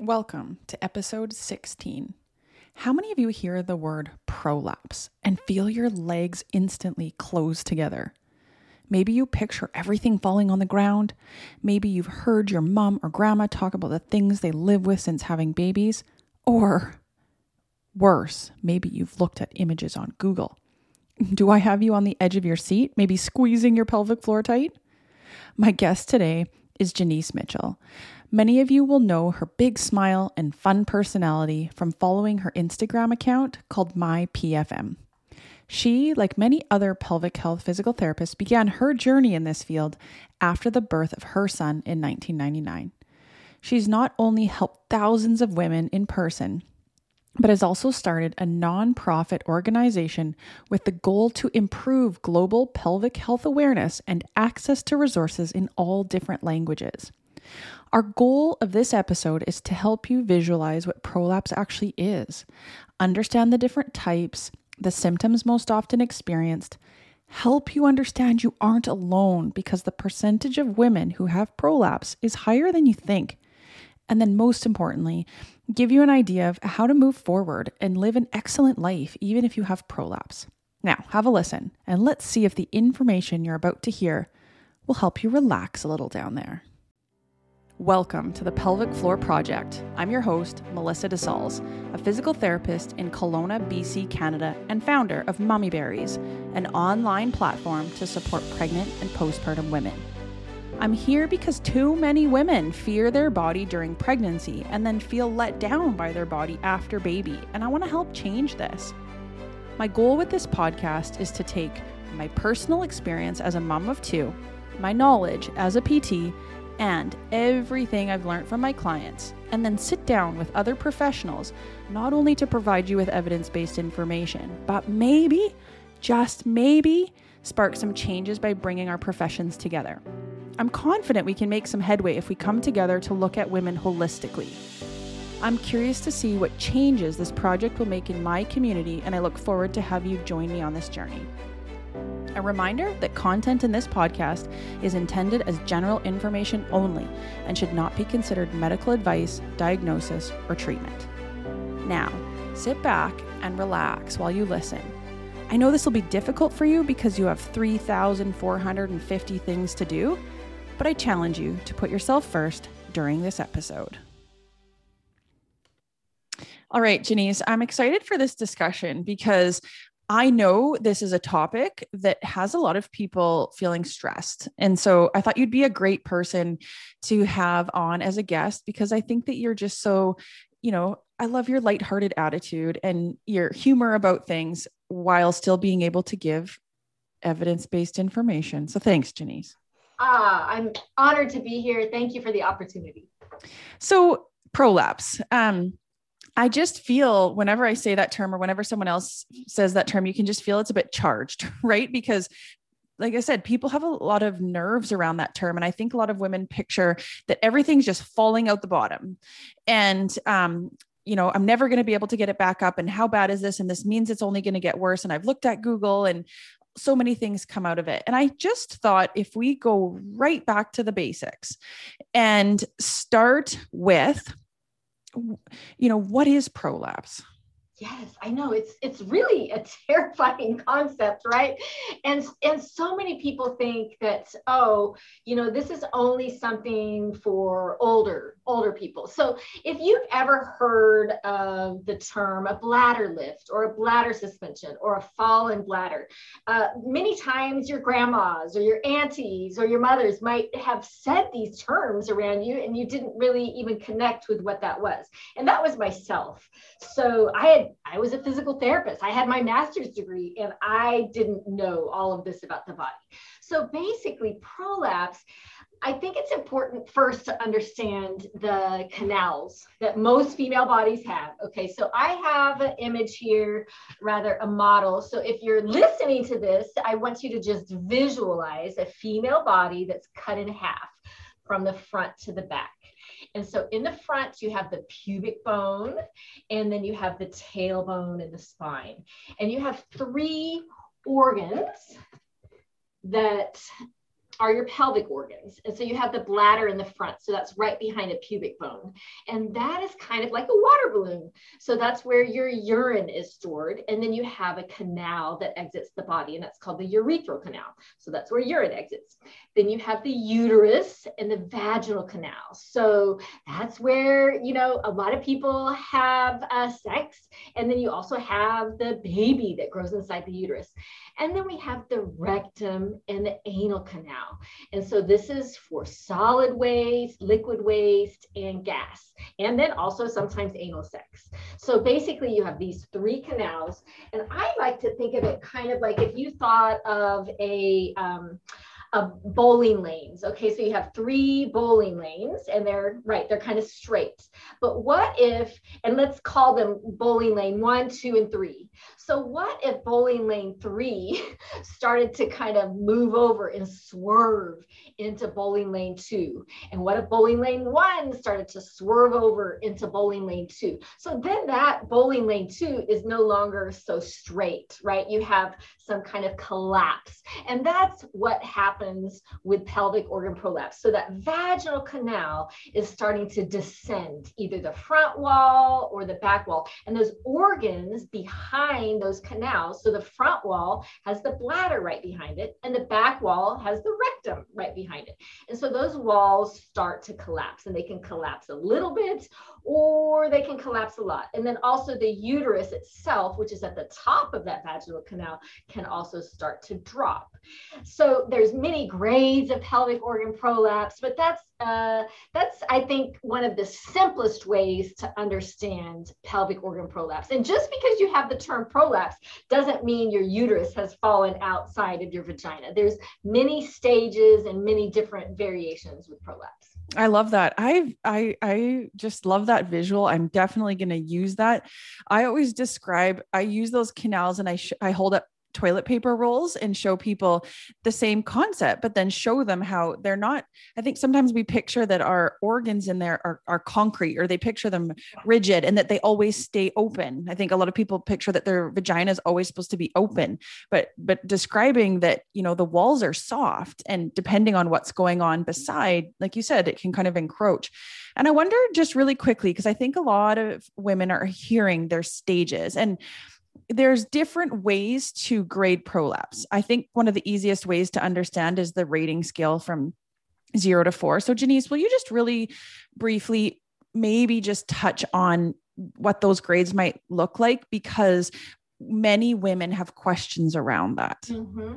Welcome to episode 16. How many of you hear the word prolapse and feel your legs instantly close together? Maybe you picture everything falling on the ground. Maybe you've heard your mom or grandma talk about the things they live with since having babies. Or worse, maybe you've looked at images on Google. Do I have you on the edge of your seat, maybe squeezing your pelvic floor tight? My guest today is Janice Mitchell. Many of you will know her big smile and fun personality from following her Instagram account called MyPFM. She, like many other pelvic health physical therapists, began her journey in this field after the birth of her son in 1999. She's not only helped thousands of women in person, but has also started a nonprofit organization with the goal to improve global pelvic health awareness and access to resources in all different languages. Our goal of this episode is to help you visualize what prolapse actually is, understand the different types, the symptoms most often experienced, help you understand you aren't alone because the percentage of women who have prolapse is higher than you think, and then most importantly, give you an idea of how to move forward and live an excellent life even if you have prolapse. Now, have a listen, and let's see if the information you're about to hear will help you relax a little down there. Welcome to the Pelvic Floor Project. I'm your host, Melissa DeSalles, a physical therapist in Kelowna, BC, Canada, and founder of Mummy Berries, an online platform to support pregnant and postpartum women. I'm here because too many women fear their body during pregnancy and then feel let down by their body after baby, and I want to help change this. My goal with this podcast is to take my personal experience as a mom of two, my knowledge as a PT, and everything I've learned from my clients, and then sit down with other professionals, not only to provide you with evidence-based information, but maybe, just maybe, spark some changes by bringing our professions together. I'm confident we can make some headway if we come together to look at women holistically. I'm curious to see what changes this project will make in my community, and I look forward to have you join me on this journey. A reminder that content in this podcast is intended as general information only and should not be considered medical advice, diagnosis, or treatment. Now, sit back and relax while you listen. I know this will be difficult for you because you have 3,450 things to do, but I challenge you to put yourself first during this episode. All right, Janice, I'm excited for this discussion because I know this is a topic that has a lot of people feeling stressed. And so I thought you'd be a great person to have on as a guest because I think that you're just so, I love your lighthearted attitude and your humor about things while still being able to give evidence-based information. So thanks, Janice. I'm honored to be here. Thank you for the opportunity. So prolapse. I just feel whenever I say that term or whenever someone else says that term, you can just feel it's a bit charged, right? Because like I said, people have a lot of nerves around that term. And I think a lot of women picture that everything's just falling out the bottom. And, I'm never going to be able to get it back up. And how bad is this? And this means it's only going to get worse. And I've looked at Google and so many things come out of it. And I just thought if we go right back to the basics and start with, what is prolapse? Yes, I know it's really a terrifying concept, right? And so many people think that, this is only something for older people. So if you've ever heard of the term a bladder lift or a bladder suspension or a fallen bladder, many times your grandmas or your aunties or your mothers might have said these terms around you and you didn't really even connect with what that was. And that was myself. So I was a physical therapist. I had my master's degree and I didn't know all of this about the body. So basically prolapse, I think it's important first to understand the canals that most female bodies have. Okay, so I have an image here, rather a model. So if you're listening to this, I want you to just visualize a female body that's cut in half from the front to the back. And so in the front, you have the pubic bone, and then you have the tailbone and the spine. And you have three organs that are your pelvic organs. And so you have the bladder in the front. So that's right behind a pubic bone. And that is kind of like a water balloon. So that's where your urine is stored. And then you have a canal that exits the body, and that's called the urethral canal. So that's where urine exits. Then you have the uterus and the vaginal canal. So that's where, you know, a lot of people have sex. And then you also have the baby that grows inside the uterus. And then we have the rectum and the anal canal. And so this is for solid waste, liquid waste, and gas. And then also sometimes anal sex. So basically you have these three canals. And I like to think of it kind of like if you thought of bowling lanes. Okay, so you have three bowling lanes and they're kind of straight. But what if, and let's call them bowling lane 1, 2, and 3. So what if bowling lane 3 started to kind of move over and swerve into bowling lane 2? And what if bowling lane 1 started to swerve over into bowling lane 2? So then that bowling lane 2 is no longer so straight, right? You have some kind of collapse. And that's what happens with pelvic organ prolapse. So that vaginal canal is starting to descend, either the front wall or the back wall. And those organs behind those canals, so the front wall has the bladder right behind it, and the back wall has the rectum right behind it. And so those walls start to collapse, and they can collapse a little bit, or they can collapse a lot. And then also the uterus itself, which is at the top of that vaginal canal, can also start to drop. So there's many grades of pelvic organ prolapse, but that's I think one of the simplest ways to understand pelvic organ prolapse. And just because you have the term prolapse doesn't mean your uterus has fallen outside of your vagina. There's many stages and many different variations with prolapse. I love that. I just love that visual. I'm definitely going to use that. I always I use those canals and I hold up toilet paper rolls and show people the same concept, but then show them how they're not. I think sometimes we picture that our organs in there are concrete, or they picture them rigid and that they always stay open. I think a lot of people picture that their vagina is always supposed to be open, but describing that, you know, the walls are soft, and depending on what's going on beside, like you said, it can kind of encroach. And I wonder, just really quickly, because I think a lot of women are hearing their stages, and there's different ways to grade prolapse. I think one of the easiest ways to understand is the rating scale from 0 to 4. So Janice, will you just really briefly maybe just touch on what those grades might look like? Because many women have questions around that. Mm-hmm.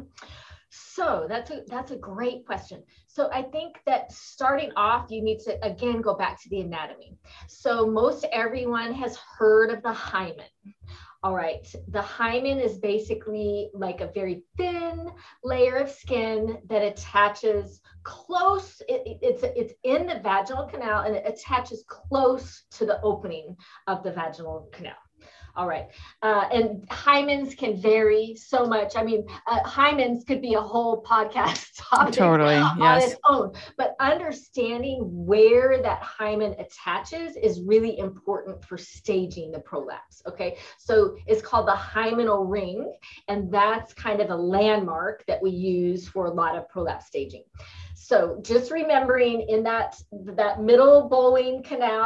So that's a great question. So I think that starting off, you need to, again, go back to the anatomy. So most everyone has heard of the hymen. All right, the hymen is basically like a very thin layer of skin that attaches close. It's in the vaginal canal, and it attaches close to the opening of the vaginal canal. All right. And hymens can vary so much. I mean, hymens could be a whole podcast topic Totally, on yes. its own. But understanding where that hymen attaches is really important for staging the prolapse. Okay. So it's called the hymenal ring. And that's kind of a landmark that we use for a lot of prolapse staging. So just remembering in that middle bowling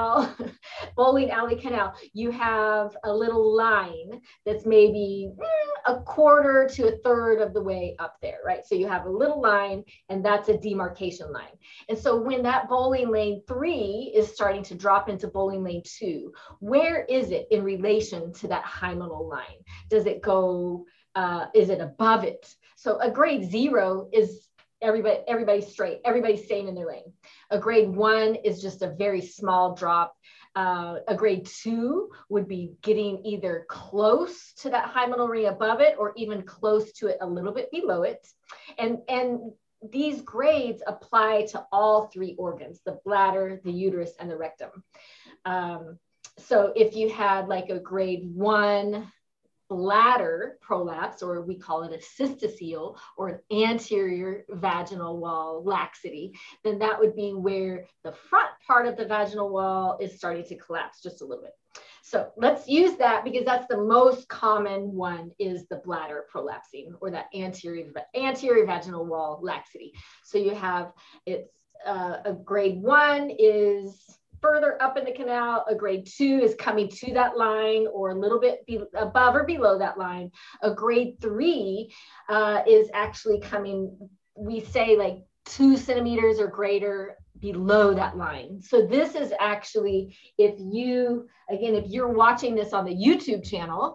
alley canal, you have a little line that's maybe a quarter to a third of the way up there, right? So you have a little line, and that's a demarcation line. And so when that bowling lane 3 is starting to drop into bowling lane 2, where is it in relation to that hymenal line? Does it go, is it above it? So a grade 0 is everybody's straight, everybody's staying in their lane. A grade 1 is just a very small drop. A grade 2 would be getting either close to that hymenal ring above it, or even close to it a little bit below it. And these grades apply to all 3 organs: the bladder, the uterus, and the rectum. So if you had like a grade 1 bladder prolapse, or we call it a cystocele or an anterior vaginal wall laxity, then that would be where the front part of the vaginal wall is starting to collapse just a little bit. So let's use that because that's the most common one, is the bladder prolapsing or that anterior vaginal wall laxity. So you have, it's a grade 1 is further up in the canal. A grade 2 is coming to that line or a little bit above or below that line. A grade 3 is actually coming, we say like 2 centimeters or greater below that line. So this is actually, if you're watching this on the YouTube channel,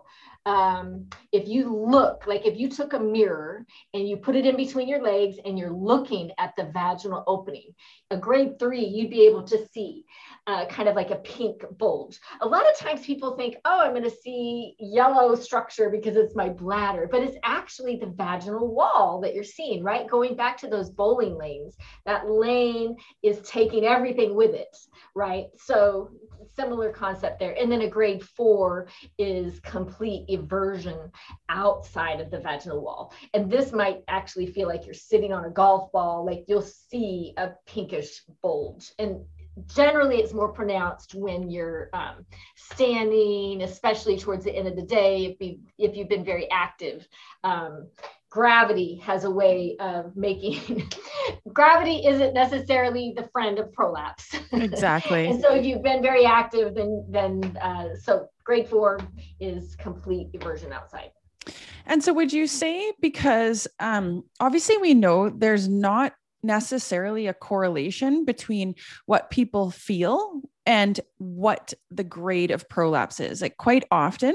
if you look, like if you took a mirror and you put it in between your legs and you're looking at the vaginal opening, a grade 3, you'd be able to see kind of like a pink bulge. A lot of times people think, oh, I'm going to see yellow structure because it's my bladder, but it's actually the vaginal wall that you're seeing, right? Going back to those bowling lanes, that lane is taking everything with it, right? So similar concept there. And then a grade 4 is complete eversion outside of the vaginal wall. And this might actually feel like you're sitting on a golf ball, like you'll see a pinkish bulge. And generally it's more pronounced when you're standing, especially towards the end of the day, if you've been very active. Gravity has a way of making, gravity isn't necessarily the friend of prolapse. Exactly. And so if you've been very active, then so grade 4 is complete eversion outside. And so would you say, because obviously we know there's not necessarily a correlation between what people feel and what the grade of prolapse is. Like quite often,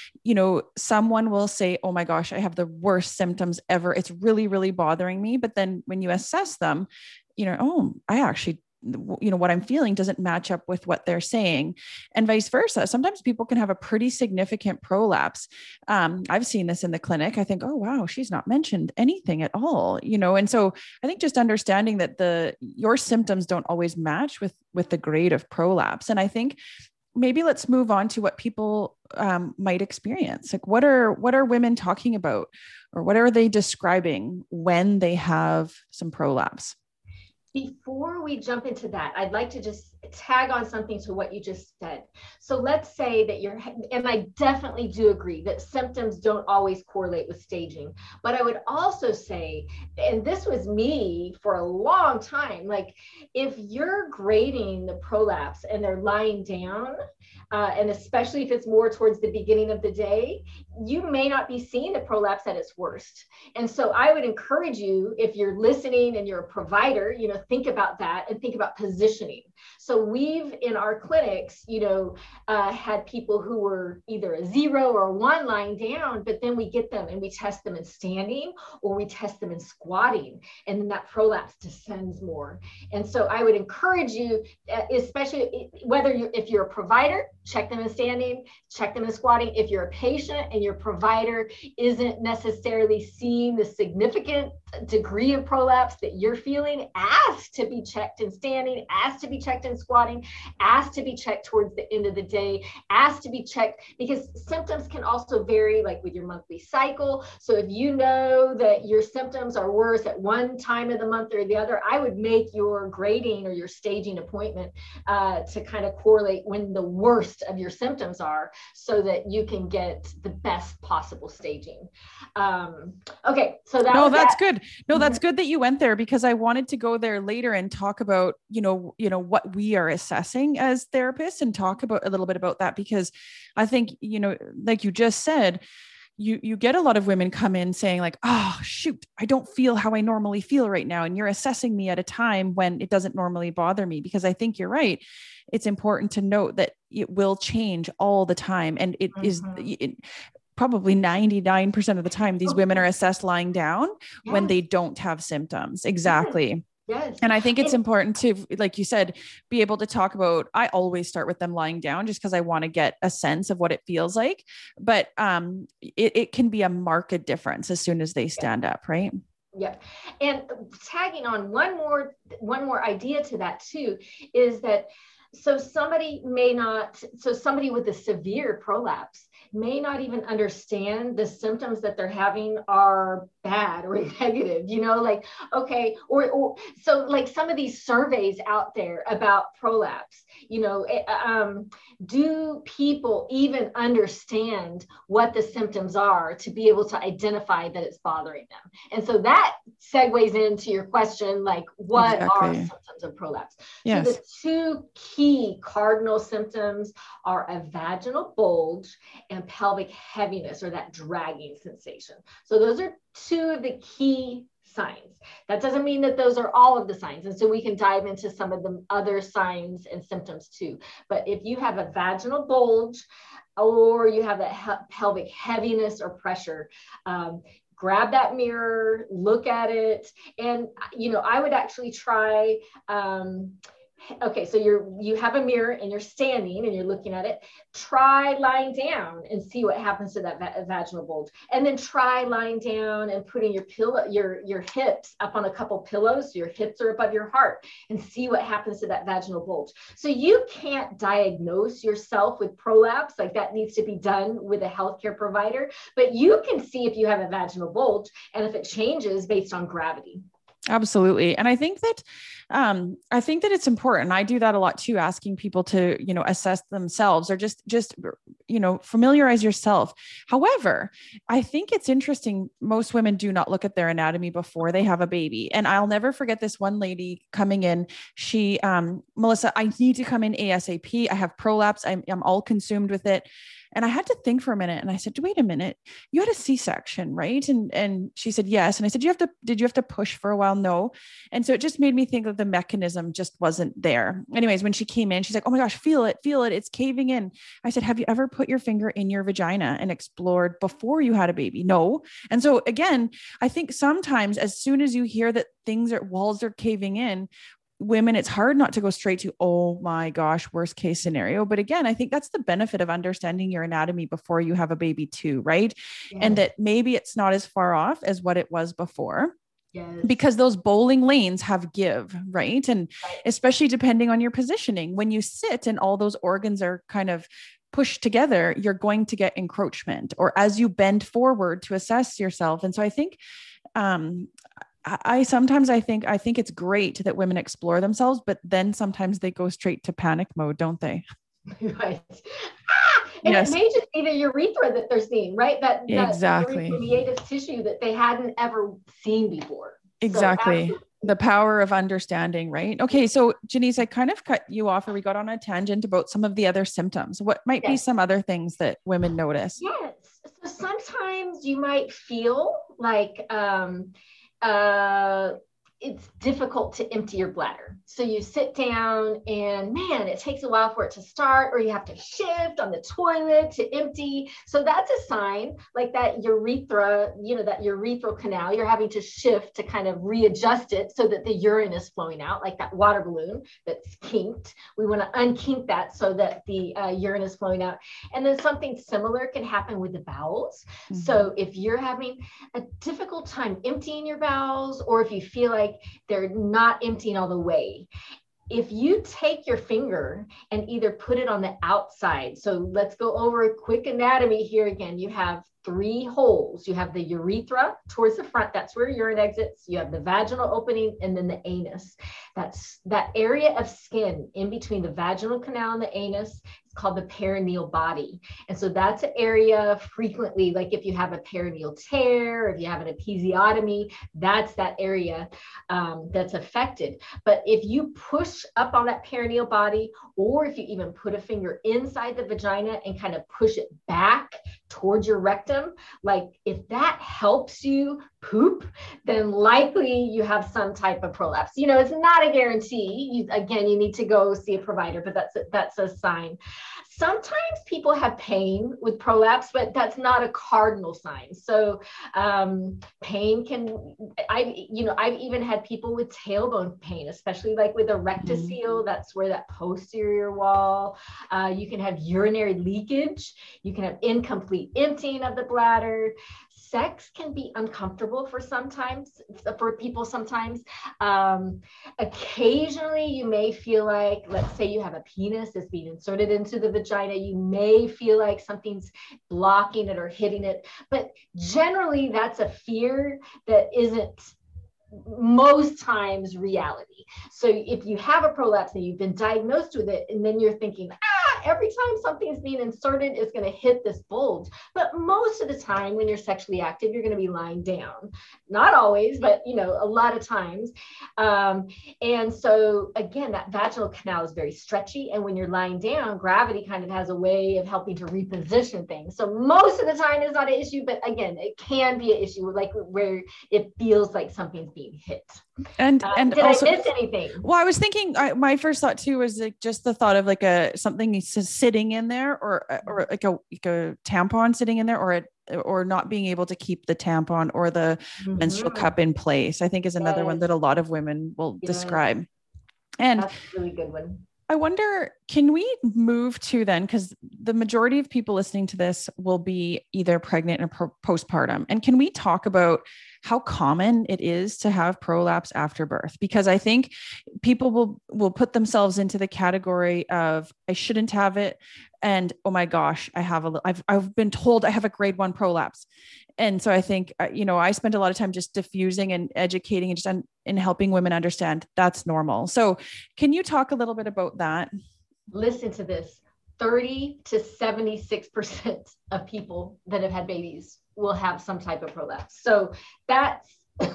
someone will say, oh my gosh, I have the worst symptoms ever. It's really, really bothering me. But then when you assess them, oh, I actually, what I'm feeling doesn't match up with what they're saying, and vice versa. Sometimes people can have a pretty significant prolapse. I've seen this in the clinic. I think, oh, wow, she's not mentioned anything at all, and so I think just understanding that your symptoms don't always match with the grade of prolapse. And I think maybe let's move on to what people might experience. Like what are women talking about, or what are they describing when they have some prolapse? Before we jump into that, I'd like to just tag on something to what you just said. So let's say that and I definitely do agree that symptoms don't always correlate with staging, but I would also say, and this was me for a long time, like if you're grading the prolapse and they're lying down, and especially if it's more towards the beginning of the day, you may not be seeing the prolapse at its worst. And so I would encourage you, if you're listening and you're a provider, think about that and think about positioning. So we've in our clinics, had people who were either a 0 or a 1 lying down, but then we get them and we test them in standing or we test them in squatting, and then that prolapse descends more. And so I would encourage you, especially if you're a provider, check them in standing, check them in squatting. If you're a patient and your provider isn't necessarily seeing the significant degree of prolapse that you're feeling, ask to be checked in standing, ask to be checked in squatting, ask to be checked towards the end of the day, ask to be checked, because symptoms can also vary, like with your monthly cycle. So if you know that your symptoms are worse at one time of the month or the other, I would make your grading or your staging appointment to kind of correlate when the worst of your symptoms are, so that you can get the best possible staging. Okay, so that's good. No, that's good that you went there, because I wanted to go there later and talk about, what we are assessing as therapists, and talk about a little bit about that, because I think, like you just said, you get a lot of women come in saying like, oh, shoot, I don't feel how I normally feel right now. And you're assessing me at a time when it doesn't normally bother me, because I think you're right. It's important to note that it will change all the time. And it is probably 99% of the time, these women are assessed lying down when they don't have symptoms. Exactly. Yes. And I think it's important to, like you said, be able to talk about, I always start with them lying down just because I want to get a sense of what it feels like. But it can be a marked difference as soon as they stand up, right? Yeah. And tagging on one more idea to that too, is that so somebody with a severe prolapse may not even understand the symptoms that they're having are bad or negative, like, okay, or so like some of these surveys out there about prolapse, do people even understand what the symptoms are to be able to identify that it's bothering them? And so that segues into your question, like, what are symptoms of prolapse? Yes. So the two key cardinal symptoms are a vaginal bulge and pelvic heaviness, or that dragging sensation. So those are two of the key signs. That doesn't mean that those are all of the signs. And so we can dive into some of the other signs and symptoms too. But if you have a vaginal bulge, or you have that pelvic heaviness or pressure, grab that mirror, look at it. And, I would actually try, okay, so you have a mirror and you're standing and you're looking at it. Try lying down and see what happens to that vaginal bulge. And then try lying down and putting your hips up on a couple pillows, so your hips are above your heart, and see what happens to that vaginal bulge. So you can't diagnose yourself with prolapse, like that needs to be done with a healthcare provider, but you can see if you have a vaginal bulge and if it changes based on gravity. Absolutely. And I think that it's important. I do that a lot too, asking people to, assess themselves, or just, familiarize yourself. However, I think it's interesting. Most women do not look at their anatomy before they have a baby. And I'll never forget this one lady coming in. She, Melissa, I need to come in ASAP. I have prolapse. I'm all consumed with it. And I had to think for a minute, and I said, wait a minute, you had a C-section, right? And she said, yes. And I said, did you have to push for a while? No. And so it just made me think that the mechanism just wasn't there. Anyways, when she came in, she's like, oh my gosh, feel it. It's caving in. I said, have you ever put your finger in your vagina and explored before you had a baby? No. And so again, I think sometimes as soon as you hear that walls are caving in, women, it's hard not to go straight to, oh my gosh, worst case scenario. But again, I think that's the benefit of understanding your anatomy before you have a baby too, right? Yes. And that maybe it's not as far off as what it was before. Yes. Because those bowling lanes have give, right? And especially depending on your positioning, when you sit and all those organs are kind of pushed together, you're going to get encroachment, or as you bend forward to assess yourself. And so I think, I think it's great that women explore themselves, but then sometimes they go straight to panic mode, don't they? Right. And yes. It may just be the urethra that they're seeing, right? That exactly. Meatus tissue that they hadn't ever seen before. Exactly. So the power of understanding, right? Okay. So Janice, I kind of cut you off, or we got on a tangent about some of the other symptoms. What might be some other things that women notice? Yes. So sometimes you might feel like, it's difficult to empty your bladder. So you sit down and man, it takes a while for it to start, or you have to shift on the toilet to empty. So that's a sign, like that urethra, that urethral canal, you're having to shift to kind of readjust it so that the urine is flowing out, like that water balloon that's kinked. We want to unkink that so that the urine is flowing out. And then something similar can happen with the bowels. Mm-hmm. So if you're having a difficult time emptying your bowels, or if you feel like they're not emptying all the way, if you take your finger and either put it on the outside, so let's go over a quick anatomy here again. You have 3 holes. You have the urethra towards the front, that's where urine exits. You have the vaginal opening, and then the anus. That's that area of skin in between the vaginal canal and the anus. It's called the perineal body. And so that's an area frequently, like if you have a perineal tear, if you have an episiotomy, that's that area that's affected. But if you push up on that perineal body, or if you even put a finger inside the vagina and kind of push it back towards your rectum, like if that helps you poop, then likely you have some type of prolapse. It's not a guarantee. You need to go see a provider, but that's a sign. Sometimes people have pain with prolapse, but that's not a cardinal sign. So pain I've even had people with tailbone pain, especially like with a rectocele, that's where that posterior wall. You can have urinary leakage. You can have incomplete emptying of the bladder. sex can be uncomfortable for people sometimes. Occasionally you may feel like, let's say you have a penis that's being inserted into the vagina, you may feel like something's blocking it or hitting it, but generally that's a fear that isn't most times reality. So if you have a prolapse and you've been diagnosed with it, and then you're thinking, every time something's being inserted, it's going to hit this bulge. But most of the time when you're sexually active, you're going to be lying down. Not always, but a lot of times. And so again, that vaginal canal is very stretchy. And when you're lying down, gravity kind of has a way of helping to reposition things. So most of the time it's not an issue, but again, it can be an issue, like where it feels like something's being hit. And did also, I miss anything? Well, I was thinking, my first thought too was like just the thought of like something sitting in there, or like a tampon sitting in there, or not being able to keep the tampon or the menstrual cup in place, I think is another one that a lot of women will describe. And that's a really good one. I wonder, can we move to then, because the majority of people listening to this will be either pregnant or postpartum. And can we talk about how common it is to have prolapse after birth? Because I think people will put themselves into the category of, I shouldn't have it. And, oh my gosh, I've been told I have a grade 1 prolapse. And so I think, I spend a lot of time just diffusing and educating and just in helping women understand that's normal. So can you talk a little bit about that? Listen to this. 30 to 76% of people that have had babies will have some type of prolapse. So that's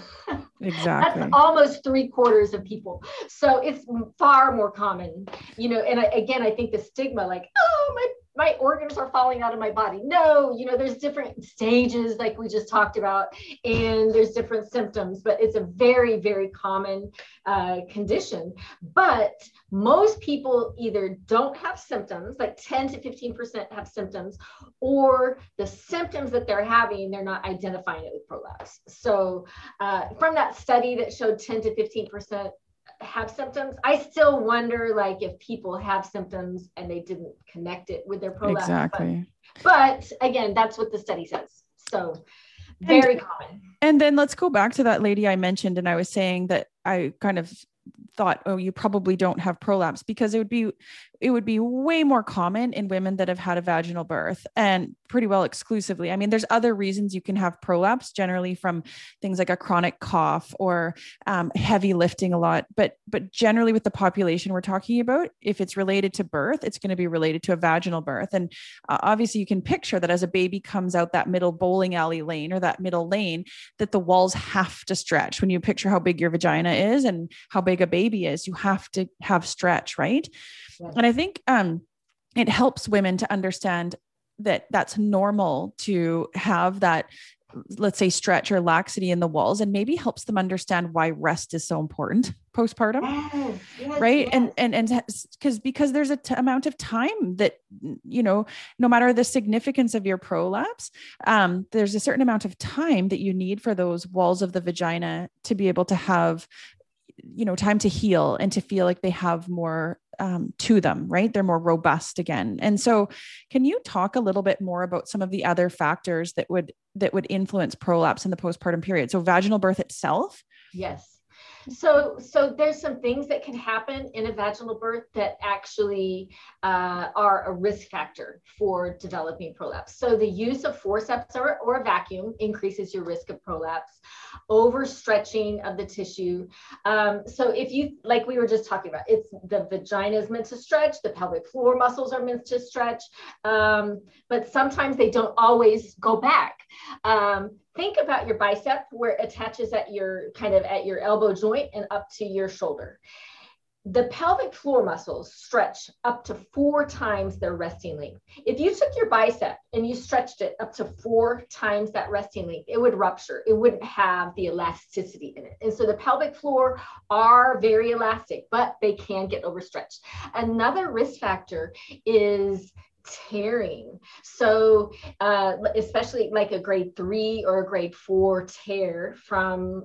exactly. That's almost 3/4 of people. So it's far more common, and I think the stigma, like, my organs are falling out of my body. No, there's different stages like we just talked about, and there's different symptoms, but it's a very, very common condition. But most people either don't have symptoms, like 10 to 15% have symptoms, or the symptoms that they're having, they're not identifying it with prolapse. So from that study that showed 10 to 15% have symptoms, I still wonder, like, if people have symptoms and they didn't connect it with their prolapse. Exactly. But again, that's what the study says. So very common. And then let's go back to that lady I mentioned. And I was saying that I kind of thought, oh, you probably don't have prolapse, because it would be way more common in women that have had a vaginal birth, and pretty well exclusively. I mean, there's other reasons you can have prolapse, generally from things like a chronic cough or heavy lifting a lot. But generally with the population we're talking about, if it's related to birth, it's going to be related to a vaginal birth. And obviously you can picture that as a baby comes out that middle bowling alley lane or that middle lane, that the walls have to stretch. When you picture how big your vagina is and how big a baby is, you have to have stretch, right? Yeah. And I think it helps women to understand that that's normal to have that, let's say, stretch or laxity in the walls, and maybe helps them understand why rest is so important postpartum. Yes, right. Yes. And because there's amount of time that, no matter the significance of your prolapse, there's a certain amount of time that you need for those walls of the vagina to be able to have, time to heal and to feel like they have more to them, right? They're more robust again. And so can you talk a little bit more about some of the other factors that would influence prolapse in the postpartum period? So vaginal birth itself? Yes. So there's some things that can happen in a vaginal birth that actually are a risk factor for developing prolapse. So the use of forceps or a vacuum increases your risk of prolapse. Overstretching of the tissue. So if you, like we were just talking about, it's the vagina is meant to stretch, the pelvic floor muscles are meant to stretch, but sometimes they don't always go back. Think about your bicep, where it attaches at your elbow joint and up to your shoulder. The pelvic floor muscles stretch up to 4 times their resting length. If you took your bicep and you stretched it up to 4 times that resting length, it would rupture. It wouldn't have the elasticity in it. And so the pelvic floor are very elastic, but they can get overstretched. Another risk factor is tearing. So especially like a grade 3 or a grade 4 tear from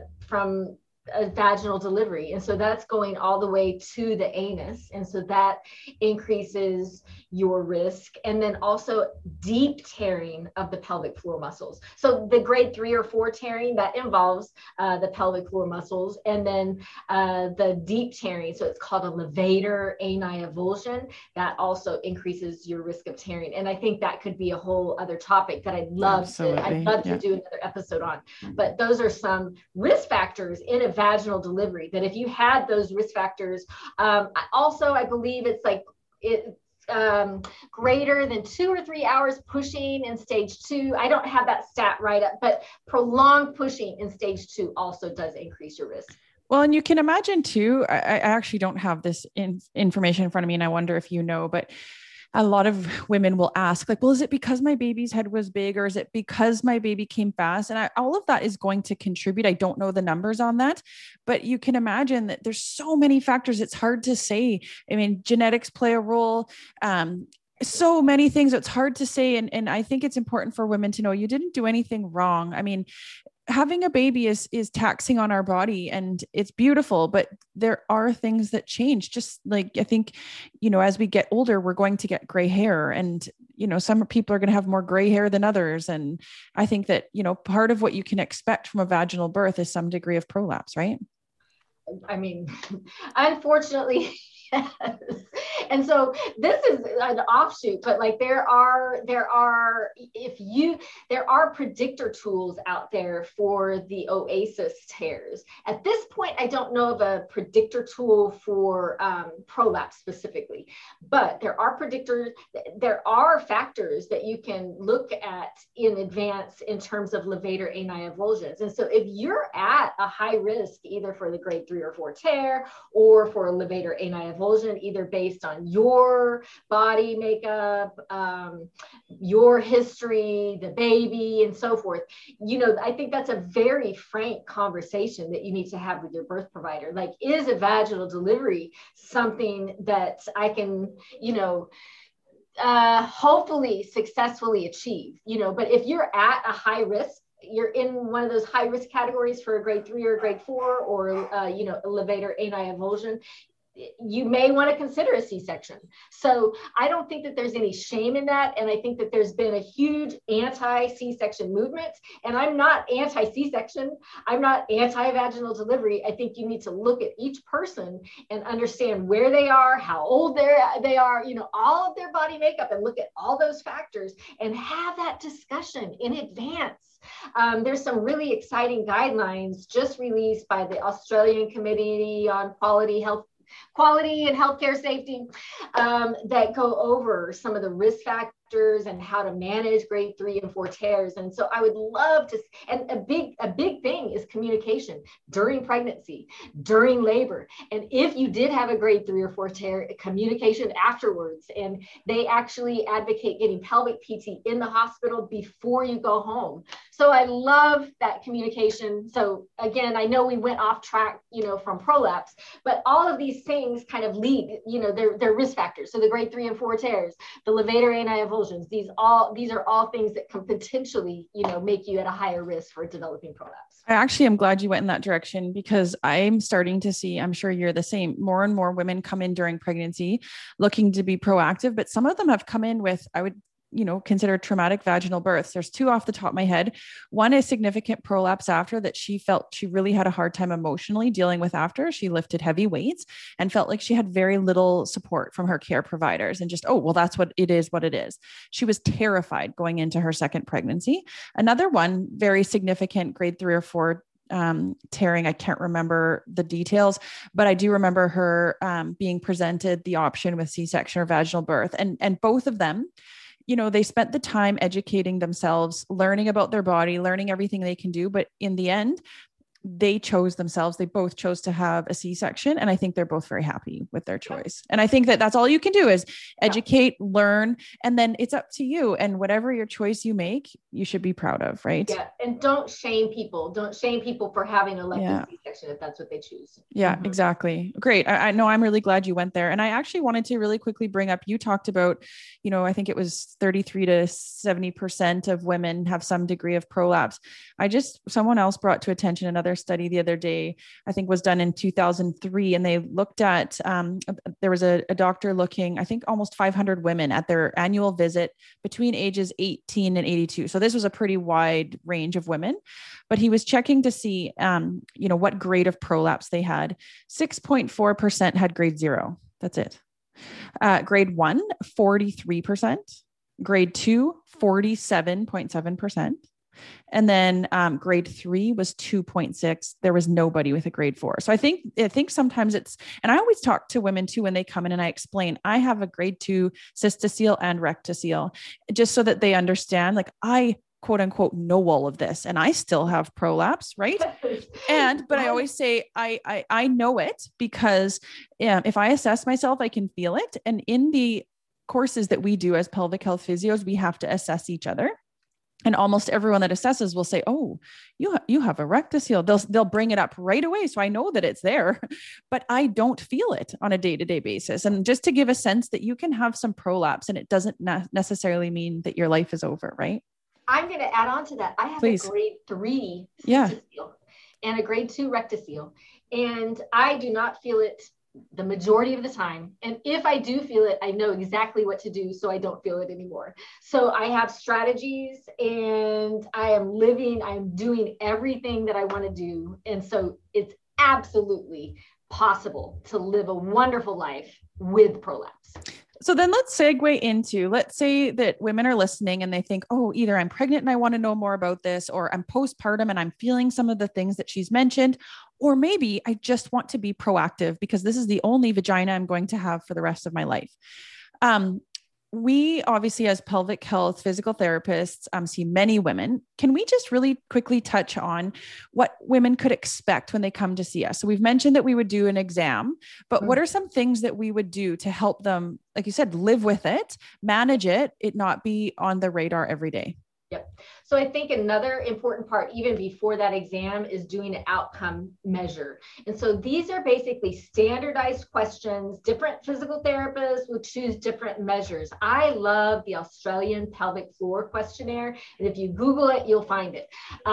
a vaginal delivery. And so that's going all the way to the anus. And so that increases your risk. And then also deep tearing of the pelvic floor muscles. So the grade 3 or 4 tearing, that involves the pelvic floor muscles. And then the deep tearing, so it's called a levator ani avulsion, that also increases your risk of tearing. And I think that could be a whole other topic that I'd love to do another episode on. But those are some risk factors in a vaginal delivery that if you had those risk factors, also I believe it's like greater than 2 or 3 hours pushing in stage 2. I don't have that stat right up, but prolonged pushing in stage 2 also does increase your risk. Well, and you can imagine too, I actually don't have this information in front of me, and I wonder if you know, but a lot of women will ask like, well, is it because my baby's head was big, or is it because my baby came fast? And all of that is going to contribute. I don't know the numbers on that, but you can imagine that there's so many factors. It's hard to say. I mean, genetics play a role. So many things. It's hard to say. And I think it's important for women to know you didn't do anything wrong. I mean, having a baby is taxing on our body, and it's beautiful, but there are things that change. Just like, I think, as we get older, we're going to get gray hair, and, some people are going to have more gray hair than others. And I think that, part of what you can expect from a vaginal birth is some degree of prolapse, right? I mean, unfortunately, yes. And so this is an offshoot, but like there are predictor tools out there for the OASIS tears. At this point, I don't know of a predictor tool for prolapse specifically, but there are factors that you can look at in advance in terms of levator ani avulsions. And so if you're at a high risk, either for the grade 3 or 4 tear or for a levator ani avulsion, either based on your body makeup, your history, the baby, and so forth, I think that's a very frank conversation that you need to have with your birth provider. Like, is a vaginal delivery something that I can, hopefully successfully achieve, but if you're at a high risk, you're in one of those high risk categories for a grade 3 or grade 4 or, levator ani avulsion, you may want to consider a C-section. So I don't think that there's any shame in that. And I think that there's been a huge anti-C-section movement. And I'm not anti-C-section. I'm not anti-vaginal delivery. I think you need to look at each person and understand where they are, how old they are, all of their body makeup, and look at all those factors and have that discussion in advance. There's some really exciting guidelines just released by the Australian Committee on Quality and Healthcare Safety that go over some of the risk factors and how to manage grade 3 and 4 tears. And so I would love to, and a big thing is communication during pregnancy, during labor. And if you did have a grade 3 or 4 tear, communication afterwards. And they actually advocate getting pelvic PT in the hospital before you go home. So I love that communication. So again, I know we went off track, from prolapse, but all of these things kind of lead, they're risk factors. So the grade 3 and 4 tears, the levator ani avulsions, these are all things that can potentially, make you at a higher risk for developing prolapse. I actually am glad you went in that direction, because I'm starting to see, I'm sure you're the same, more and more women come in during pregnancy looking to be proactive, but some of them have come in with, I would consider traumatic vaginal births. There's 2 off the top of my head. One is significant prolapse after that she felt she really had a hard time emotionally dealing with after. She lifted heavy weights and felt like she had very little support from her care providers, and just, oh, well, that's what it is. She was terrified going into her second pregnancy. Another one, very significant grade 3 or 4 tearing. I can't remember the details, but I do remember her being presented the option with C-section or vaginal birth. And both of them, they spent the time educating themselves, learning about their body, learning everything they can do. But in the end, they chose themselves. They both chose to have a C-section. And I think they're both very happy with their choice. And I think that that's all you can do is educate, learn, and then it's up to you. And whatever your choice you make, you should be proud of, right? Yeah. And don't shame people. Don't shame people for having an elective C-section if that's what they choose. Yeah, exactly. Great. I know, I'm really glad you went there. And I actually wanted to really quickly bring up, you talked about, I think it was 33 to 70% of women have some degree of prolapse. Someone else brought to attention another study the other day, I think was done in 2003. And they looked at, there was a doctor looking, I think almost 500 women at their annual visit between ages 18 and 82. So this was a pretty wide range of women, but he was checking to see, what grade of prolapse they had. 6.4% had grade 0. That's it. Grade 1, 43%. Grade 2, 47.7%. And then grade 3 was 2.6. There was nobody with a grade 4. So I think sometimes and I always talk to women too when they come in and I explain, I have a grade 2 cystocele and rectocele, just so that they understand, like, I quote unquote know all of this and I still have prolapse, right? But I always say I know it because if I assess myself, I can feel it. And in the courses that we do as pelvic health physios, we have to assess each other. And almost everyone that assesses will say, "Oh, you have a rectocele." They'll bring it up right away, so I know that it's there, but I don't feel it on a day-to-day basis. And just to give a sense that you can have some prolapse, and it doesn't necessarily mean that your life is over, right? I'm going to add on to that. I have Please. a grade 3 cystocele and a grade 2 rectocele, and I do not feel it the majority of the time. And if I do feel it, I know exactly what to do so I don't feel it anymore. So I have strategies and I am doing everything that I want to do. And so it's absolutely possible to live a wonderful life with prolapse. So then let's segue into, let's say that women are listening and they think, oh, either I'm pregnant and I want to know more about this, or I'm postpartum and I'm feeling some of the things that she's mentioned, or maybe I just want to be proactive because this is the only vagina I'm going to have for the rest of my life. We obviously, as pelvic health physical therapists, see many women. Can we just really quickly touch on what women could expect when they come to see us? So we've mentioned that we would do an exam, but what are some things that we would do to help them, like you said, live with it, manage it not be on the radar every day? Yep. So I think another important part, even before that exam, is doing an outcome measure. And so these are basically standardized questions. Different physical therapists will choose different measures. I love the Australian pelvic floor questionnaire. And if you Google it, you'll find it.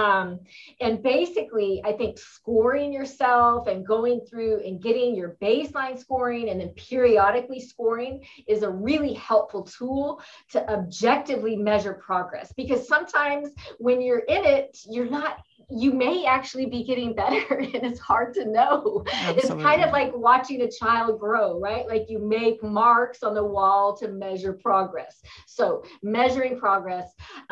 And basically, I think scoring yourself and going through and getting your baseline scoring and then periodically scoring is a really helpful tool to objectively measure progress. Because sometimes when you're in it, you may actually be getting better and it's hard to know. Absolutely. It's kind of like watching a child grow, right? Like you make marks on the wall to measure progress. So measuring progress,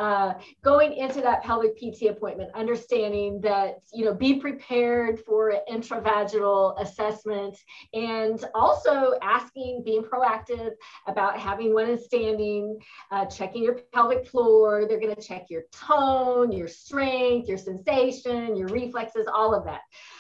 going into that pelvic PT appointment, understanding that, be prepared for an intravaginal assessment, and also being proactive about having one in standing, checking your pelvic floor. They're going to check your tone, your strength, your sensation, your reflexes, all of that.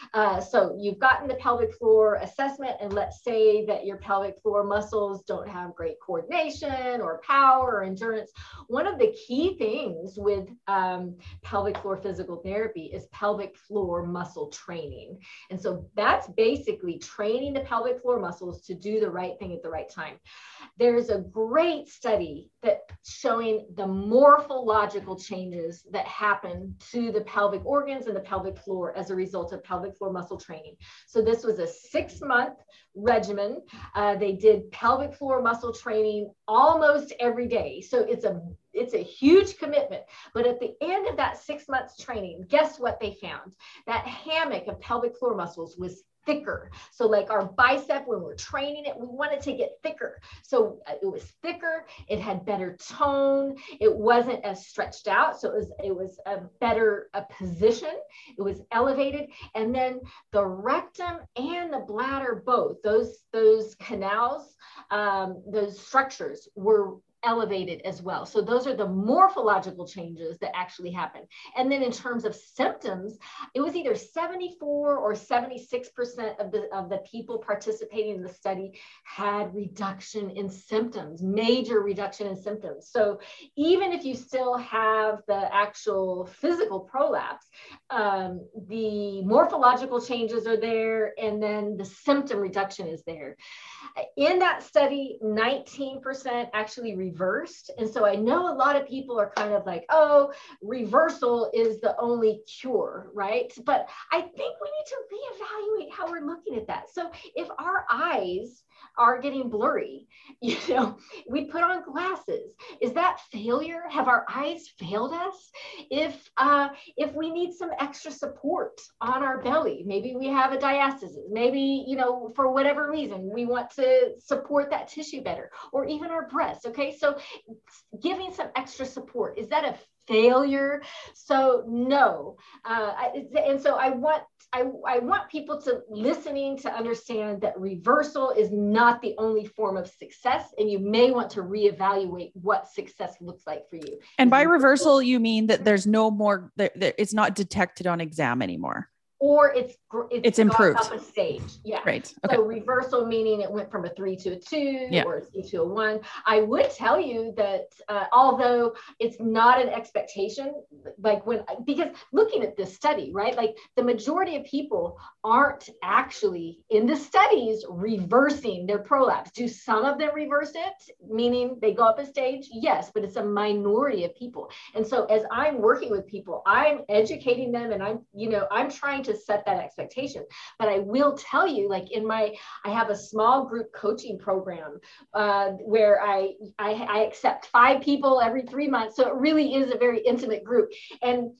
So you've gotten the pelvic floor assessment, and let's say that your pelvic floor muscles don't have great coordination or power or endurance. One of the key things with pelvic floor physical therapy is pelvic floor muscle training. And so that's basically training the pelvic floor muscles to do the right thing at the right time. There's a great study that showing the morphological changes that happen to the pelvic organs and the pelvic floor as a result of pelvic floor muscle training. So this was a 6-month regimen. They did pelvic floor muscle training almost every day. So it's a huge commitment. But at the end of that 6 months training, guess what they found? That hammock of pelvic floor muscles was thicker. So like our bicep, when we're training it, we want it to get thicker. So it was thicker. It had better tone. It wasn't as stretched out. So it was a better position. It was elevated. And then the rectum and the bladder, both those canals, those structures were elevated as well. So those are the morphological changes that actually happen. And then in terms of symptoms, it was either 74 or 76% of the people participating in the study had reduction in symptoms, major reduction in symptoms. So even if you still have the actual physical prolapse, the morphological changes are there, and then the symptom reduction is there. In that study, 19% actually reversed. And so I know a lot of people are kind of like, oh, reversal is the only cure, right? But I think we need to reevaluate how we're looking at that. So if our eyes are getting blurry, we put on glasses. Is that failure? Have our eyes failed us? If we need some extra support on our belly, maybe we have a diastasis, maybe, for whatever reason, we want to support that tissue better, or even our breasts. Okay. So giving some extra support, is that a failure? So no. And so I want people to listening to understand that reversal is not the only form of success, and you may want to reevaluate what success looks like for you. And by reversal, you mean that there's no more, it's not detected on exam anymore. Or it's improved up a stage. Yeah. Right. Okay. So reversal meaning it went from a 3 to a 2 or a 3 to a 1. I would tell you that although it's not an expectation, because looking at this study, right? Like the majority of people aren't actually in the studies reversing their prolapse. Do some of them reverse it? Meaning they go up a stage? Yes, but it's a minority of people. And so as I'm working with people, I'm educating them, and I'm trying to set that expectation. But I will tell you, like I have a small group coaching program where I accept 5 people every 3 months. So it really is a very intimate group. And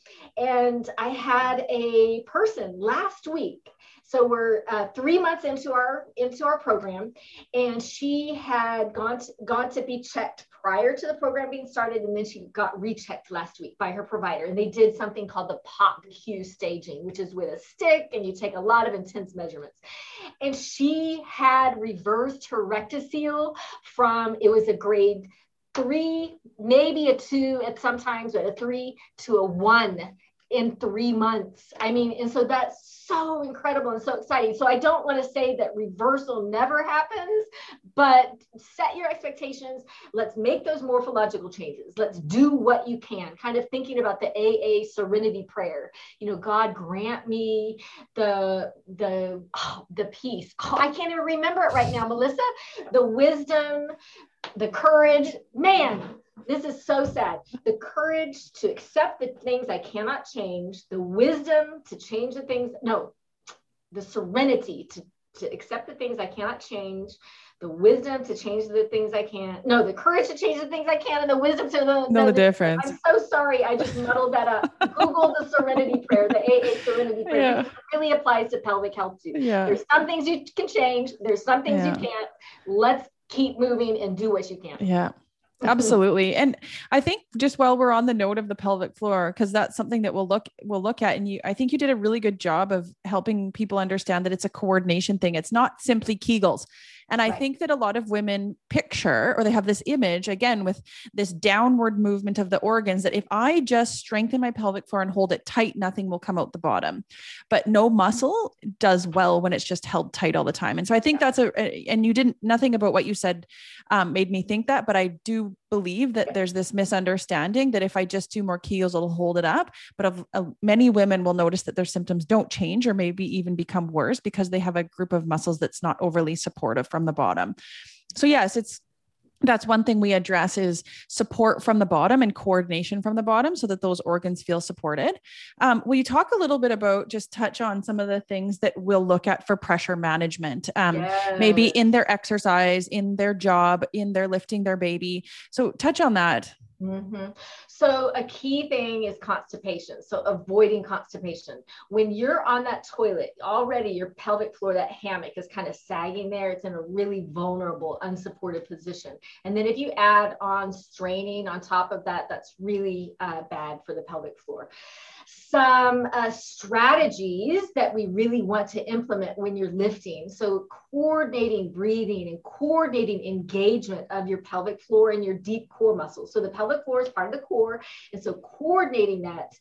I had a person last week. So we're 3 months into our program, and she had gone to be checked prior to the program being started, and then she got rechecked last week by her provider, and they did something called the POC-Q staging, which is with a stick, and you take a lot of intense measurements. And she had reversed her rectocele from, it was a grade 3, maybe a 2 at sometimes, but a 3 to a 1 in 3 months. I mean, and so that's so incredible and so exciting. So I don't want to say that reversal never happens, but set your expectations. Let's make those morphological changes. Let's do what you can. Kind of thinking about the AA serenity prayer. God grant me the peace. Oh, I can't even remember it right now, Melissa. The wisdom, the courage, man. This is so sad. The courage to accept the things I cannot change, the wisdom to change the things, the serenity to accept the things I cannot change, the wisdom to change the things I can't, the courage to change the things I can, and the wisdom to know the difference. I'm so sorry. I just muddled that up. Google the serenity prayer, the AA serenity prayer. Yeah. It really applies to pelvic health too. Yeah. There's some things you can change. There's some things you can't. Let's keep moving and do what you can. Yeah. Absolutely. And I think just while we're on the note of the pelvic floor, because that's something that we'll look at. And I think you did a really good job of helping people understand that it's a coordination thing. It's not simply Kegels. And I think that a lot of women picture, or they have this image again, with this downward movement of the organs, that if I just strengthen my pelvic floor and hold it tight, nothing will come out the bottom. But no muscle does well when it's just held tight all the time. And so I think that's and nothing about what you said made me think that, but I do believe that there's this misunderstanding that if I just do more Kegels, it'll hold it up. But many women will notice that their symptoms don't change, or maybe even become worse, because they have a group of muscles that's not overly supportive from the bottom. So yes, that's one thing we address, is support from the bottom and coordination from the bottom, so that those organs feel supported. Will you talk a little bit about, just touch on some of the things that we'll look at for pressure management, maybe in their exercise, in their job, in their lifting their baby. So touch on that. Mm-hmm. So a key thing is constipation. So avoiding constipation. When you're on that toilet, already your pelvic floor, that hammock is kind of sagging there. It's in a really vulnerable, unsupported position. And then if you add on straining on top of that, that's really bad for the pelvic floor. Some strategies that we really want to implement when you're lifting. So coordinating breathing and coordinating engagement of your pelvic floor and your deep core muscles. So the pelvic floor is part of the core. And so coordinating that,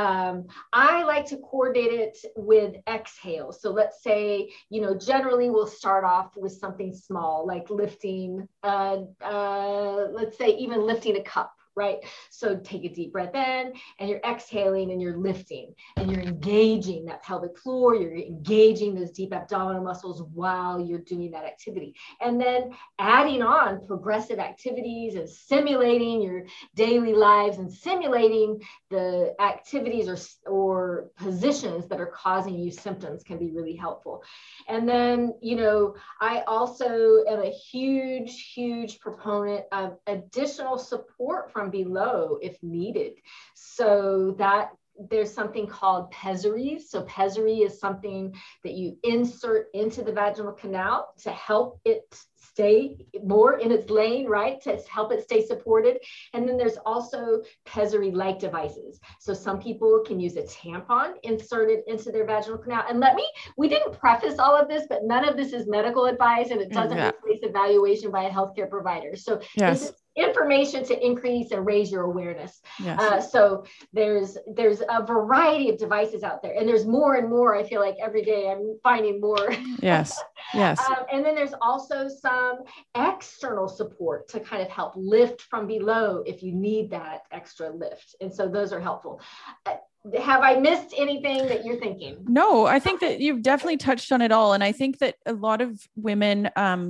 I like to coordinate it with exhale. So let's say, generally we'll start off with something small, like lifting, let's say even lifting a cup. right? So take a deep breath in, and you're exhaling, and you're lifting, and you're engaging that pelvic floor, you're engaging those deep abdominal muscles while you're doing that activity. And then adding on progressive activities and simulating your daily lives and simulating the activities or positions that are causing you symptoms can be really helpful. And then, I also am a huge proponent of additional support from below if needed. So that there's something called pessary. So pessary is something that you insert into the vaginal canal to help it stay more in its lane, right? To help it stay supported. And then there's also pessary-like devices. So some people can use a tampon inserted into their vaginal canal. And we didn't preface all of this, but none of this is medical advice, and it doesn't replace evaluation by a healthcare provider. So this is information to increase and raise your awareness. So there's a variety of devices out there, and there's more and more. I feel like every day I'm finding more. Yes. And then there's also some external support to kind of help lift from below if you need that extra lift. And so those are helpful. Have I missed anything that you're thinking? No, I think that you've definitely touched on it all. And I think that a lot of women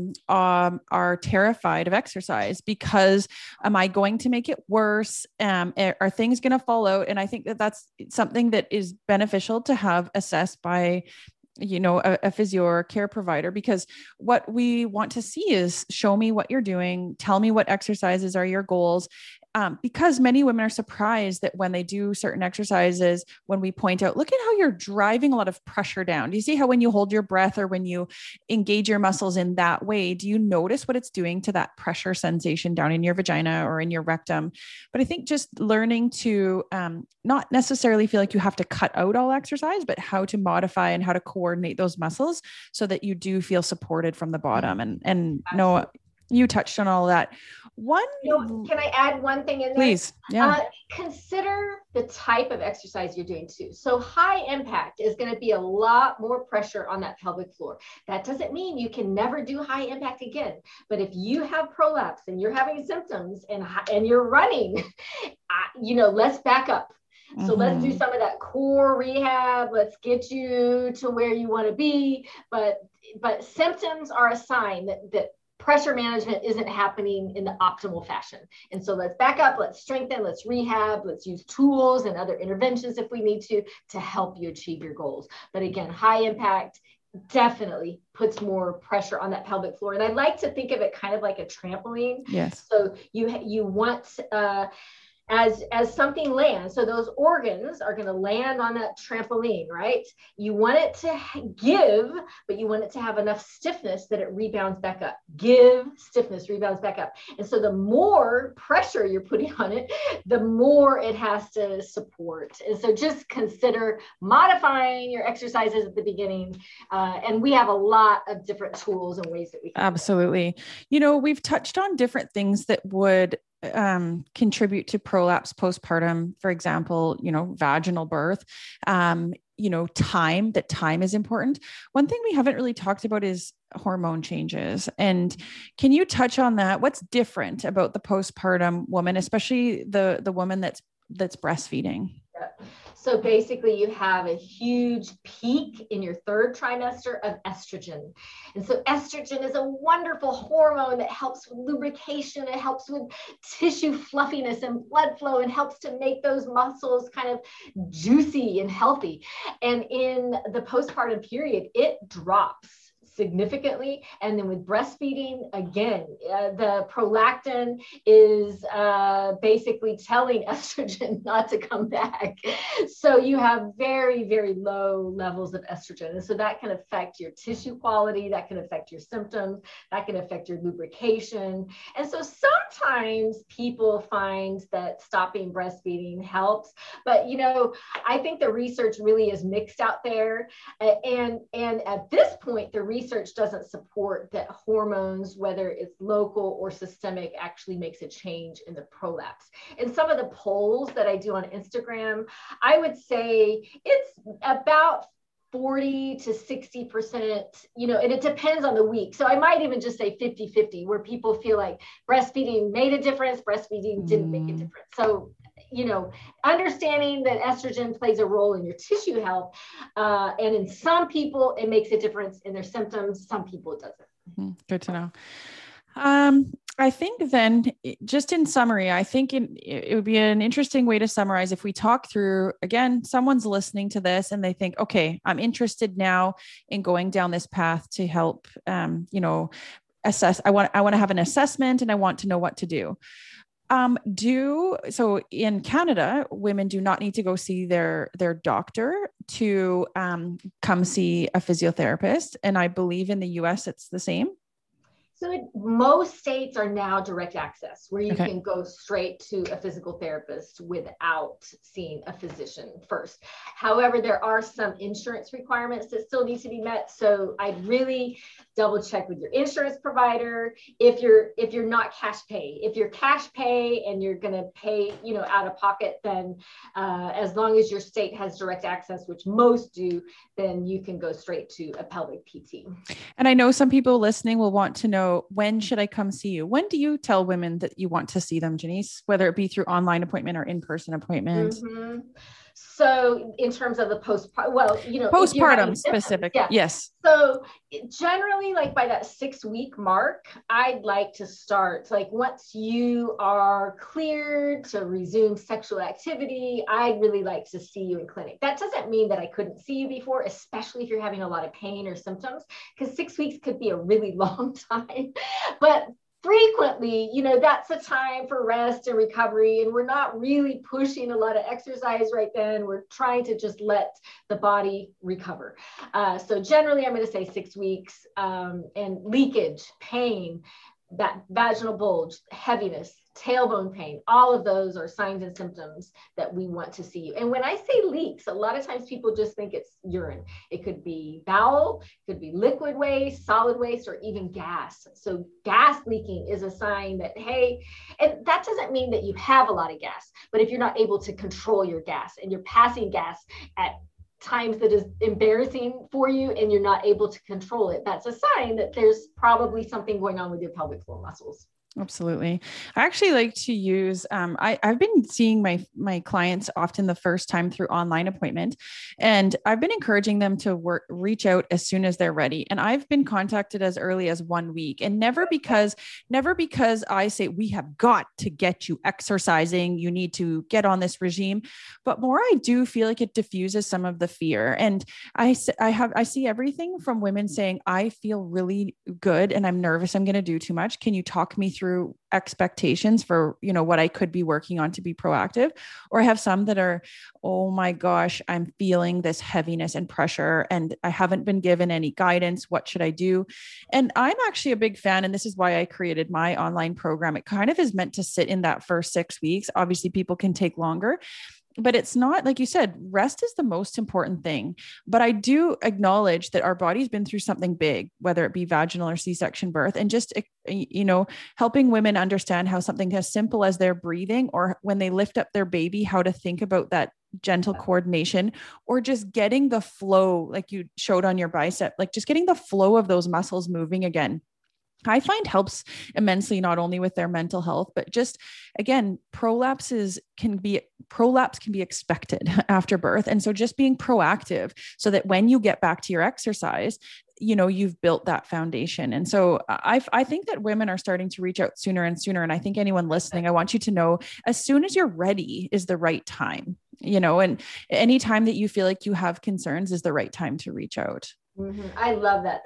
are terrified of exercise because am I going to make it worse? Are things going to fall out? And I think that that's something that is beneficial to have assessed by a physio or care provider, because what we want to see is show me what you're doing, tell me what exercises are your goals. Because many women are surprised that when they do certain exercises, when we point out, look at how you're driving a lot of pressure down. Do you see how when you hold your breath or when you engage your muscles in that way, do you notice what it's doing to that pressure sensation down in your vagina or in your rectum? But I think just learning to not necessarily feel like you have to cut out all exercise, but how to modify and how to coordinate those muscles so that you do feel supported from the bottom. And no, you touched on all of that. Can I add one thing in there? Please. Yeah. Consider the type of exercise you're doing too. So high impact is going to be a lot more pressure on that pelvic floor. That doesn't mean you can never do high impact again. But if you have prolapse and you're having symptoms and you're running, let's back up. So let's do some of that core rehab. Let's get you to where you want to be. But symptoms are a sign that pressure management isn't happening in the optimal fashion. And so let's back up, let's strengthen, let's rehab, let's use tools and other interventions if we need to help you achieve your goals. But again, high impact definitely puts more pressure on that pelvic floor. And I like to think of it kind of like a trampoline. Yes. So you want, as something lands, so those organs are going to land on that trampoline, right? You want it to give, but you want it to have enough stiffness that it rebounds back up. Give, stiffness, rebounds back up. And so the more pressure you're putting on it, the more it has to support. And so just consider modifying your exercises at the beginning. And we have a lot of different tools and ways that we can. Absolutely. We've touched on different things that would contribute to prolapse postpartum, for example, vaginal birth, time is important. One thing we haven't really talked about is hormone changes. And can you touch on that? What's different about the postpartum woman, especially the woman that's breastfeeding? Yeah. So basically you have a huge peak in your third trimester of estrogen. And so estrogen is a wonderful hormone that helps with lubrication. It helps with tissue fluffiness and blood flow and helps to make those muscles kind of juicy and healthy. And in the postpartum period, it drops significantly. And then with breastfeeding, again, the prolactin is basically telling estrogen not to come back. So you have very, very low levels of estrogen. And so that can affect your tissue quality, that can affect your symptoms, that can affect your lubrication. And so sometimes people find that stopping breastfeeding helps, but I think the research really is mixed out there. And at this point, the research doesn't support that hormones, whether it's local or systemic, actually makes a change in the prolapse. In some of the polls that I do on Instagram, I would say it's about 40 to 60%, and it depends on the week. So I might even just say 50-50, where people feel like breastfeeding made a difference, breastfeeding didn't make a difference. So, understanding that estrogen plays a role in your tissue health. And in some people, it makes a difference in their symptoms. Some people it doesn't. Good to know. I think then, just in summary, I think it would be an interesting way to summarize if we talk through, again, someone's listening to this and they think, okay, I'm interested now in going down this path to help, assess. I want to have an assessment and I want to know what to do. So in Canada, women do not need to go see their doctor to come see a physiotherapist. And I believe in the US, it's the same. So most states are now direct access, where you can go straight to a physical therapist without seeing a physician first. However, there are some insurance requirements that still need to be met. So I'd really double check with your insurance provider if you're not cash pay. If you're cash pay and you're going to pay, out of pocket, then as long as your state has direct access, which most do, then you can go straight to a pelvic PT. And I know some people listening will want to know, when should I come see you? When do you tell women that you want to see them, Janice, whether it be through online appointment or in-person appointment? Mm-hmm. So in terms of the postpartum specific. Yeah. Yes. So generally, like by that 6-week mark, I'd like to start, like once you are cleared to resume sexual activity, I'd really like to see you in clinic. That doesn't mean that I couldn't see you before, especially if you're having a lot of pain or symptoms, because 6 weeks could be a really long time. But frequently, that's a time for rest and recovery. And we're not really pushing a lot of exercise right then. We're trying to just let the body recover. So generally, I'm going to say 6 weeks. And leakage, pain, that vaginal bulge, heaviness, tailbone pain, all of those are signs and symptoms that we want to see you. And when I say leaks, a lot of times people just think it's urine. It could be bowel, it could be liquid waste, solid waste, or even gas. So gas leaking is a sign that, hey, and that doesn't mean that you have a lot of gas, but if you're not able to control your gas and you're passing gas at times that is embarrassing for you and you're not able to control it, that's a sign that there's probably something going on with your pelvic floor muscles. Absolutely. I actually like to use, I've been seeing my clients often the first time through online appointment, and I've been encouraging them to reach out as soon as they're ready. And I've been contacted as early as 1 week, and never because I say, we have got to get you exercising, you need to get on this regime, but more, I do feel like it diffuses some of the fear. And I see everything from women saying, I feel really good and I'm nervous, I'm going to do too much. Can you talk me through expectations for, what I could be working on to be proactive? Or I have some that are, oh my gosh, I'm feeling this heaviness and pressure and I haven't been given any guidance. What should I do? And I'm actually a big fan. And this is why I created my online program. It kind of is meant to sit in that first 6 weeks. Obviously people can take longer, but it's not, like you said, rest is the most important thing. But I do acknowledge that our body's been through something big, whether it be vaginal or C-section birth, and just, helping women understand how something as simple as their breathing, or when they lift up their baby, how to think about that gentle coordination, or just getting the flow, like you showed on your bicep, like just getting the flow of those muscles moving again, I find helps immensely, not only with their mental health, but just, again, prolapse can be expected after birth. And so just being proactive so that when you get back to your exercise, you've built that foundation. And so I think that women are starting to reach out sooner and sooner. And I think anyone listening, I want you to know, as soon as you're ready is the right time, and any time that you feel like you have concerns is the right time to reach out. Mm-hmm. I love that.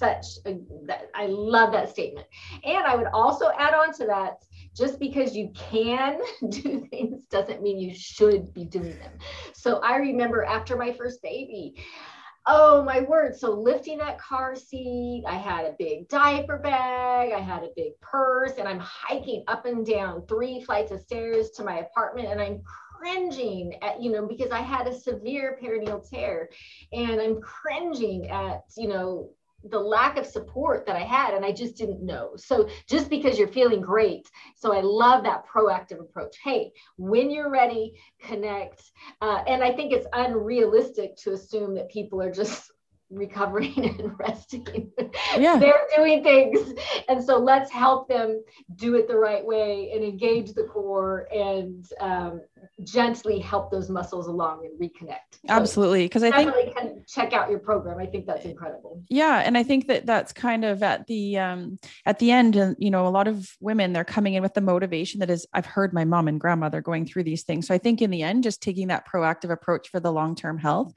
I love that statement. And I would also add on to that, just because you can do things doesn't mean you should be doing them. So I remember after my first baby, oh my word. So lifting that car seat, I had a big diaper bag, I had a big purse, and I'm hiking up and down 3 flights of stairs to my apartment, and I'm cringing at, because I had a severe perineal tear, and I'm cringing at, the lack of support that I had, and I just didn't know. So just because you're feeling great. So I love that proactive approach. Hey, when you're ready, connect. And I think it's unrealistic to assume that people are just recovering and resting. Yeah. They're doing things. And so let's help them do it the right way and engage the core and gently help those muscles along and reconnect. So absolutely. Because I think definitely can check out your program. I think that's incredible. Yeah. And I think that that's kind of at the end, and, you know, a lot of women, they're coming in with the motivation that is, I've heard my mom and grandmother going through these things. So I think in the end, just taking that proactive approach for the long-term health.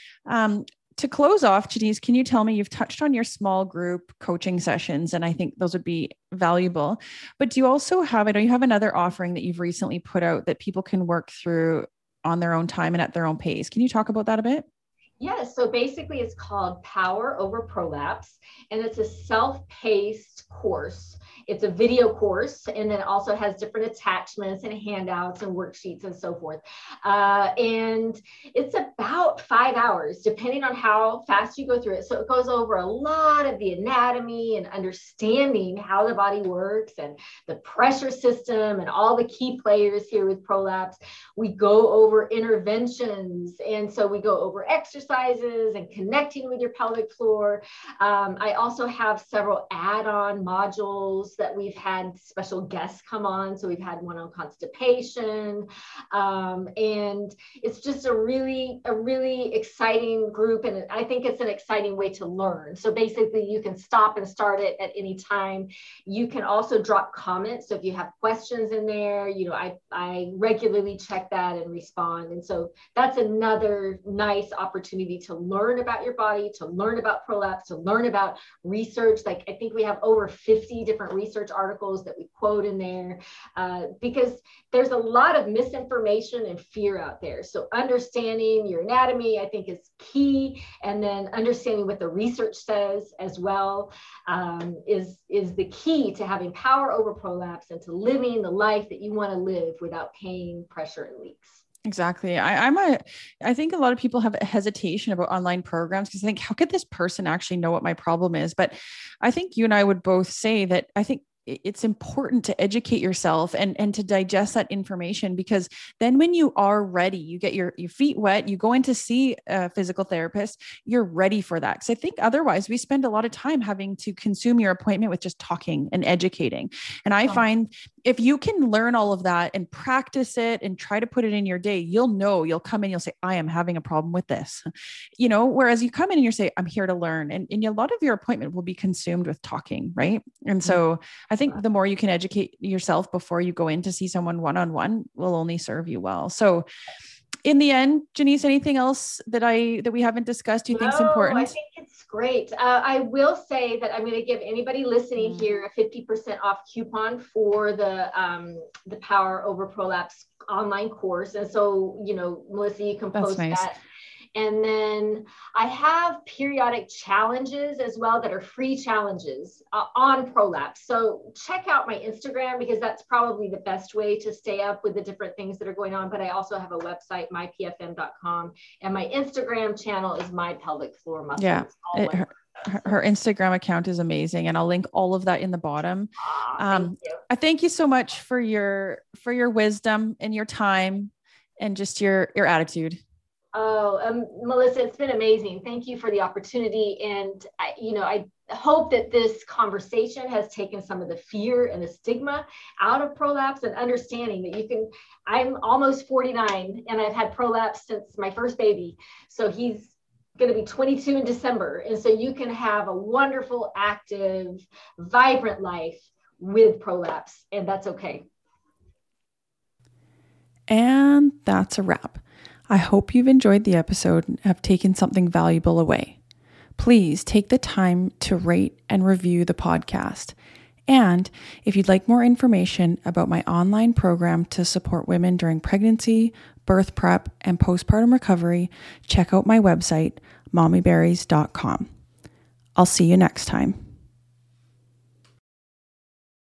To close off, Janice, can you tell me, you've touched on your small group coaching sessions, and I think those would be valuable, but do you also have, I know you have another offering that you've recently put out that people can work through on their own time and at their own pace. Can you talk about that a bit? Yes. So basically it's called Power Over Prolapse, and it's a self-paced course. It's a video course, and then it also has different attachments and handouts and worksheets and so forth. And it's about 5 hours, depending on how fast you go through it. So it goes over a lot of the anatomy and understanding how the body works and the pressure system and all the key players here with prolapse. We go over interventions. And so we go over exercises and connecting with your pelvic floor. I also have several add-on modules that we've had special guests come on. So we've had one on constipation. And it's just a really exciting group. And I think it's an exciting way to learn. So basically you can stop and start it at any time. You can also drop comments. So if you have questions in there, you know, I regularly check that and respond. And so that's another nice opportunity to learn about your body, to learn about prolapse, to learn about research. Like I think we have over 50 different research articles that we quote in there, because there's a lot of misinformation and fear out there. So understanding your anatomy, I think, is key. And then understanding what the research says as well is the key to having power over prolapse and to living the life that you want to live without pain, pressure, and leaks. Exactly. I think a lot of people have a hesitation about online programs because I think, how could this person actually know what my problem is? But I think you and I would both say that I think it's important to educate yourself and to digest that information, because then when you are ready, you get your feet wet, you go in to see a physical therapist, you're ready for that. Because I think otherwise we spend a lot of time having to consume your appointment with just talking and educating. And I find if you can learn all of that and practice it and try to put it in your day, you'll come in, you'll say, I am having a problem with this, you know, whereas you come in and you say, I'm here to learn. And a lot of your appointment will be consumed with talking. Right. And so I think the more you can educate yourself before you go in to see someone one-on-one will only serve you well. So in the end, Janice, anything else that we haven't discussed you think is important? I think it's great. I will say that I'm going to give anybody listening here a 50% off coupon for the Power Over Prolapse online course. And so, you know, Melissa, you can post that. And then I have periodic challenges as well that are free challenges on prolapse. So check out my Instagram, because that's probably the best way to stay up with the different things that are going on. But I also have a website, mypfm.com, and my Instagram channel is My Pelvic Floor Muscles. Yeah. Her Instagram account is amazing, and I'll link all of that in the bottom. I thank you so much for your wisdom and your time and just your attitude. Oh, Melissa, it's been amazing. Thank you for the opportunity. And I hope that this conversation has taken some of the fear and the stigma out of prolapse, and understanding that I'm almost 49 and I've had prolapse since my first baby. So he's going to be 22 in December. And so you can have a wonderful, active, vibrant life with prolapse, and that's okay. And that's a wrap. I hope you've enjoyed the episode and have taken something valuable away. Please take the time to rate and review the podcast. And if you'd like more information about my online program to support women during pregnancy, birth prep, and postpartum recovery, check out my website, mommyberries.com. I'll see you next time.